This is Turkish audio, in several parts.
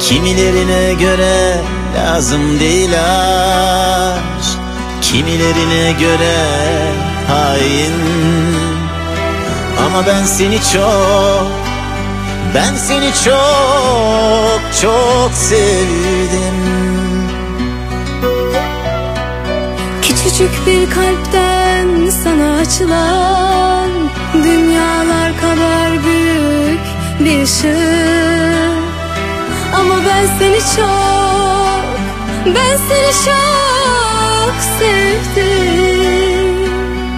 Kimilerine göre lazım değil aşk, kimilerine göre hain. Ama ben seni çok, çok sevdim. Küçücük bir kalpten sana açılan dünyalar kadar büyük bir ışık. Ama ben seni çok sevdim.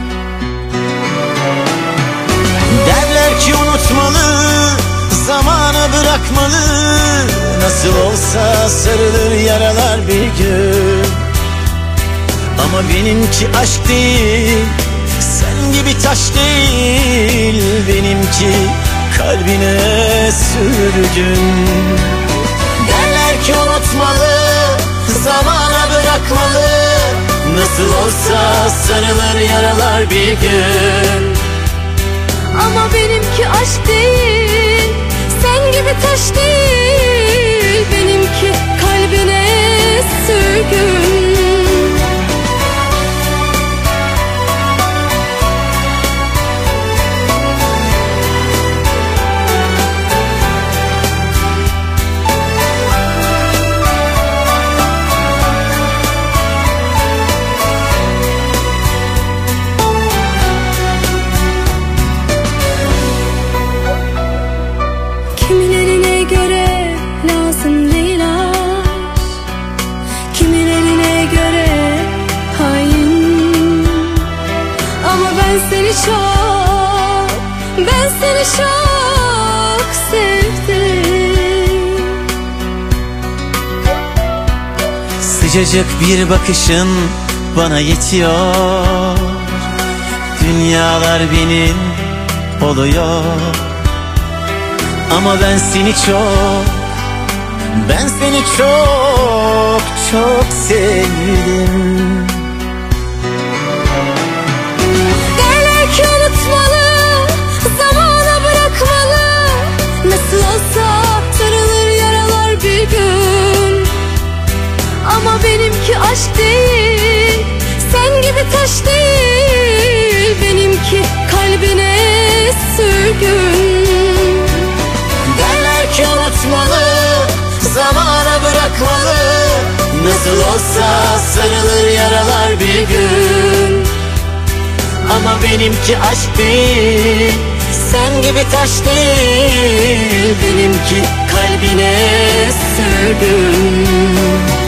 Derler ki unutmalı, zamana bırakmalı. Nasıl olsa sarılır yaralar bir gün. Ama benimki aşk değil, sen gibi taş değil. Benimki kalbine sürgün. Derler ki unutmalı, zamana bırakmalı. Nasıl olsa sarılır yaralar bir gün. Ama benimki aşk değil, sen gibi taş değil. Benimki kalbine sürgün. Kimilerine göre lazım değil aşk, kimilerine göre hain. Ama ben seni çok sevdim. Sıcacık bir bakışın bana yetiyor. Dünyalar benim oluyor. Ama ben seni çok, çok sevdim. Derler ki unutmalı, zamana bırakmalı. Nasıl olsa sarılır yaralar bir gün. Ama benimki aşk değil, sen gibi taş değil. Benimki kalbine sürgün. Derler ki unutmalı, zamana bırakmalı. Nasıl olsa sarılır yaralar bir gün. Ama benimki aşk değil, sen gibi taş değil. Benimki kalbine sürgün.